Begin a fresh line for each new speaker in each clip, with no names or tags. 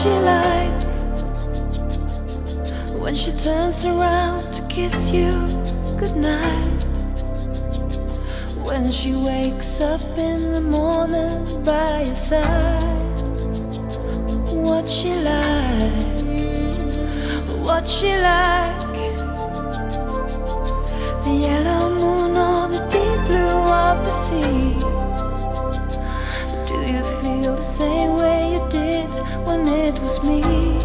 she like when she turns around to kiss you goodnight? When she wakes up in the morning by your side? What she like? What she like? The yellow moon or the deep blue of the sea? Do you feel the same way you did when it was me?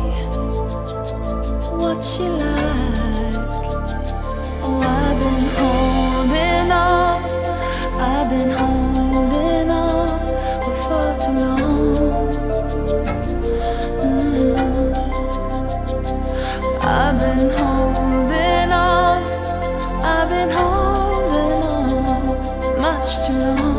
What she like? Oh, I've been holding on, I've been holding on for far too long. I've been holding on, I've been holding on much too long.